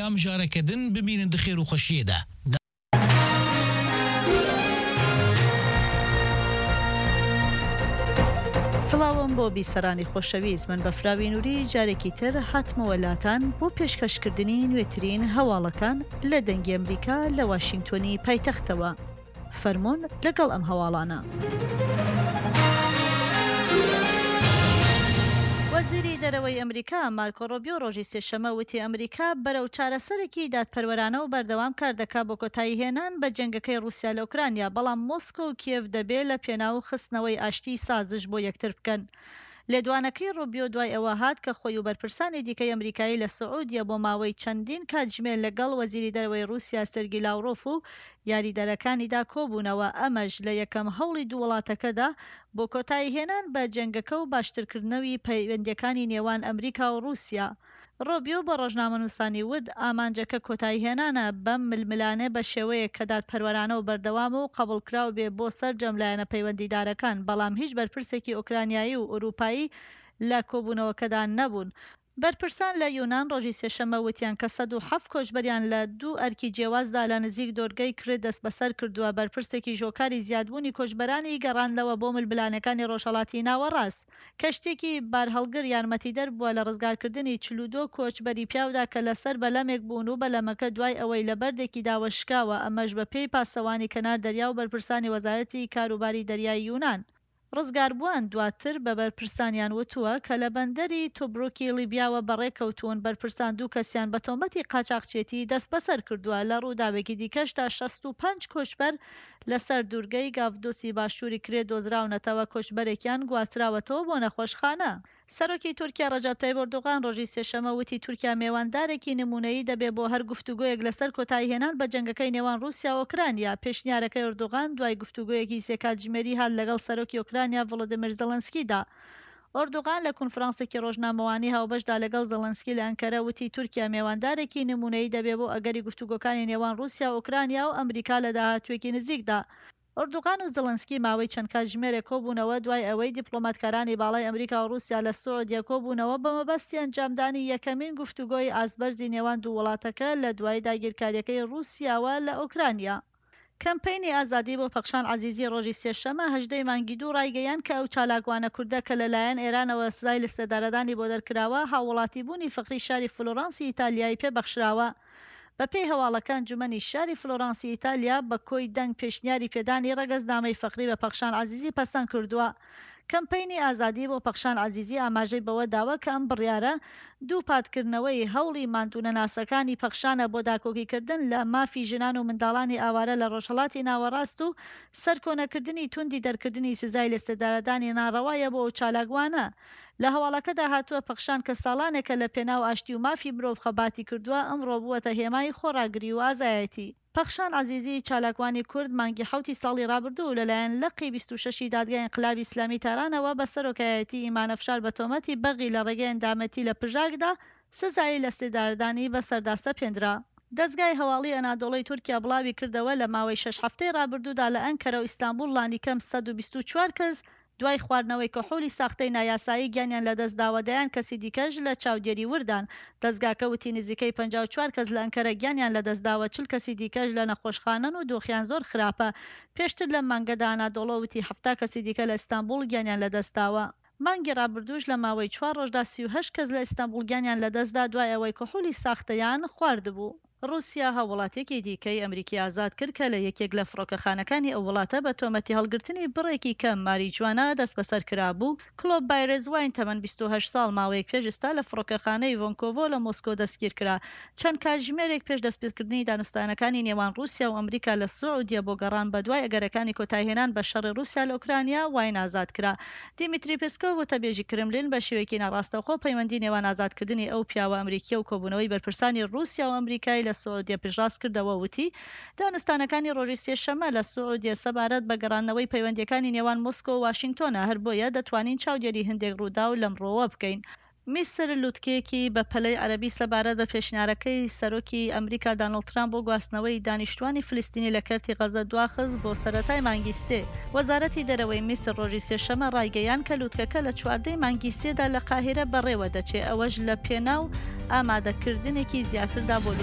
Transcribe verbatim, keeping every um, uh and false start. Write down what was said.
ئەم ژارەکەدن ببینن دخێر و خۆشیێدا. سڵاوم بۆ بیسەرانی خۆشەویست، من بەفراوی نووری جارێکی تر هاتمەوەلاتان بۆ پێشکەشکردنی نوێترین هەواڵەکان لە دەنگی ئەمریکا لە واشنگتۆنی پایتەختەوە. فەرمۆن لەگەڵ ئەم هەواڵانە. وەزیری دەرەوەی ئەمریکا مارکۆ ڕۆبیۆ ڕۆژی سێشەمە وتی ئەمریکا بەرەو چارەسەرێکی دادپەروەرانە و بەردەوام کار دەکات بۆ کۆتایی هێنان بە جەنگەکەی رووسیا لە ئوکرانیا، بەڵام مۆسکۆ و کیێف دەبێت لە پێناو خستنەوەی ئاشتی سازش بۆ یەکتر بکەن. لێدوانەکەی ڕۆبیۆ دوای ئەوە هات کە خۆی و بەرپرسانی دیکەی ئەمریکایی لە سعودیە بۆ ماوەی چەندین کاتژمێر لەگەڵ وەزیری دەرەوەی رووسیا سێرگی لاڤڕۆف و یاریدەرەکانیدا کۆبوونەوە، ئەمەش لە یەکەم هەوڵی دوو وڵاتەکەدا بۆ کۆتایی هێنان بە جەنگەکە و باشترکردنەوەی پەیوەندیەکانی نێوان ئەمریکا و رووسیا. ڕۆبیۆ بە ڕۆژنامەنووسانی وت ئامانجەکە کۆتایی هێنانە بەم ململانە بە شێوەیە کە دادپەروەرانە و بەردەوامە و قبوڵکراو بێ بۆ سەر جەملایەنە پەیوەندیدارەکان، بەڵام هیچ بەرپرسێکی ئوکرانیایی و ئوروپایی لە کۆبوونەوەکەدا نەبوون. بەرپرسان لە یۆنان ڕۆژی سێشەمە وتیان کە سەد و حەفت کۆچبەریان لە دوو ئەرکی جیاوازدا لە نزیک دۆرگەی کرد دەست بەسەر کردووە. بەرپرسێکی ژۆکاری زیادبوونی کۆچبەرانی گەڕاندەوە بۆ ململانەکانی ڕۆژهەڵاتی ناوەڕاست. کەشتێکی بارهەڵگر یارمەتیدەر بووە لە ڕزگارکردنی چل و دۆ کۆچبەری پیاودا کە لەسەر بەلەمێک بوون و بەلەمەکە دوای ئەوەی لە بەردێکی داوەشکاوە، ئەمەش بە پێی پاسەوانی کەنار دەریا و بەرپرسانی وەزارەتی کاروباری دەریای یونان. ڕزگاربووان دواتر بە بەرپرسانیان وتووە کە لە بەندەری تۆبروکی لیبیاوە بەڕێکەوتوون. بەرپرسان دوو کەسیان بە تۆمەتی قاچاقچێتی دەست بەسەر کردووە. لە ڕووداوێکی دیکەشدا شەست و پێنج کۆچبەر لەسەر دوورگەی گاڤدۆسی باشووری کرێ دۆزراونەتەوە، کۆچبەرێکیان گواستراوەتەوە بۆ نەخۆشخانە. سەرۆکی تورکیا ڕەجەب تایب ئەردۆغان ڕۆژی سێشەمە وتی تورکیا میێواندارێکی نمونەیی دەبێت بۆ هەر گفتوگۆیەک لەسەر کۆتایی هێنان بە جەنگەکەی نێوان رووسیا و ئوکرانیا. پێشنیارەکەی ئەردۆغان دوای گفتوگۆیەکی سێ کاتژمێری هات لەگەڵ سەرۆکی ئوکرانیا ڤڵۆدیمیر زەلەنسکیدا. ئەردۆغان لە کۆنفرانسێکی ڕۆژنامەوانی هاوبەشدا لەگەڵ زەلەنسکی لە ئەنکەرە وتی تورکیا میێواندارێکی نمونەیی دەبێت بۆ ئەگەری گفتوگۆکانی نێوان رووسیا و ئوکرانیا و ئەمریکا لە داهاتوێکی نزیکدا. ئەردۆغان و زەلەنسکی ماوەی چەند کاتژمێرێک کۆبوونەوە دوای ئەوەی دیپلۆماتکارانی باڵای ئەمریکا و رووسیا لە سعودیە کۆبوونەوە بە مەبەستی ئەنجامدانی یەکەمین گفتوگۆی ئاسبەرزی نێوان دوو وڵاتەکە لە دوای داگیرکاریەکەی رووسیاوە لە ئوکرانیا. کەمپەینی ئازادی بۆ پەخشان عەزیزی ڕۆژی سێشەمە هەژدەی مانگی دوو ڕایگەیان کە ئەو چالاکوانە کوردە کە لەلایەن ئێرانەوە سزای لەسێدارەدانی بۆ دەرکراوە هاوڵاتی بوونی فقری شاری فلۆرانسی ئیتالیایی پێبەخشراوە. بەپێی هەواڵەکان جومەنی شاری فلۆرانسی ئیتالیا بە کۆی دەنگ پێشنیاری پێدانی ڕەگەزنامەی فەقری بە پەخشان عەزیزی پەسەند کردووە. کەمپەینی ئازادی بۆ پەخشان عەزیزی ئاماژەی بەوە داوە کە ئەم بڕیارە دوو پاتکردنەوەی هەوڵی ماندوونەناسەکانی پەخشانە بۆ داکۆکیکردن لە مافی ژنان و منداڵانی ئاوارە لە ڕۆژهەڵاتی ناوەڕاست و سەرکۆنەکردنی توندی دەرکردنی سزای لەسێدارەدانی ناڕەوایە بۆ ئەو چالاکوانە. لە هەواڵەکەدا هاتووە پەخشان کە ساڵانێکە لە پێناو ئاشتی و مافی مرۆڤ خەباتی کردووە، ئەمڕۆ بووەتە هێمای خۆڕاگری و ئازایەتی. پەخشان عەزیزی چالاکوانی کورد مانگی حوتی ساڵی ڕابردوو لەلایەن لەقی بیست و شەشی دادگای ئینقلابی ئیسلامی تارانەوە بە سەرۆکایەتی ئیمان ئەفشار بە تۆمەتی بەغی لە ڕێگەی ئەندامەتی لە پژاکدا سزای لەسێدارەدانی بەسەردا سەپێنرا. دەستگای هەواڵی ئەنادۆڵی تورکیا بڵاوی کردەوە لە ماوەی شەش هەفتەی ڕابردوودا لە ئەنکەرە و ئیستانبول لانی کەم سەد و بیست و چوار کەس دوای خواردنەوەی کحولی ساختەی نایاسایی گیانیان لە دەستداوەدایان کەسی دیکەش لە چاودێری وردان. دەستگاکە وتی نزیکەی پەنجا و چوار کەس لە ئەنکەرە گیانیان لە دەستداوە، چل کەسی دیکەش لە نەخۆشخانەن و دۆخیان زۆر خراپە. پێشتر لە مانگەدا ئەنادۆڵە وتی هەفتا کەسی دیکە لە ئیستانبول گیانیان لە دەستداوە. مانگی ڕابردووش لە ماوەی چوار ڕۆژدا سی و هەشت کەس لە ئیستانبول گیانیان لە دەستدا دوای ئەوەی کحولی ساختەیان خواردبوو. رووسیا هاوڵاتێکی دیکەی ئەمریکی ئازاد کرد کە لە یەکێک لە فڕۆکەخانەکانی ئەو وڵاتە بە تۆمەتی هەڵگرتنی بڕێکی کەم ماریجوانە دەست بەسەر کرابوو. کلۆب بایرز واین تەمەن بیست و هەشت ساڵ ماوەیەک پێش ئێستا لە فڕۆکەخانەی ڤۆنکۆڤۆ لە مۆسکۆ دەستگیر کرا. چەند کاتژمێرێک پێش دەستپێکردنی دانوستانەکانی نێوان رووسیا و ئەمریکا لە سعودیە بۆ گەڕان بە دوای ئەگەرەکانی کۆتایهێنان بە شەڕی رووسیا لە ئوکرانیا واین ئازاد کرا. دیمیتری پێسکۆڤ وتەبێژی کرملین بە شێوەیەکی ناڕاستەوخۆ پەیوەندی نێوان ئازادکردنی ئەو پیاوە ئەمریکیە و کۆبوونەوەی بەرپرسانی رووسیا و ئەمریکای لە سعودیە پێشڕاست کردەوە. وتی دانوستانەکانی ڕۆژی سێشەمە لە سعودیە سەبارەت بە گەڕانەوەی پەیوەندیەکانی نێوان مۆسکۆ و واشنگتۆنە، هەر بۆیە دەتوانین چاودێری هەندێک ڕوودا و لەمڕۆوە بکەین. میسر لوتکێکی بە پەلەی عەرەبی سەبارەت بە پێشنیارەکەی سەرۆکی ئەمریکا دانەڵد ترامپ بۆ گواستنەوەی دانیشتوانی فلستینی لە کەرتی غەزە دواخست بۆ سەرەتای مانگی سێ. وەزارەتی دەرەوەی میسر ڕۆژی سێشەمە ڕایگەیان کە لوتکەکە لە چواردەی مانگی سێدا لە قاهیرە بەڕێوە دەچێت، ئەوەش لە پێناو ئامادەکردنێکی زیاتردا بۆ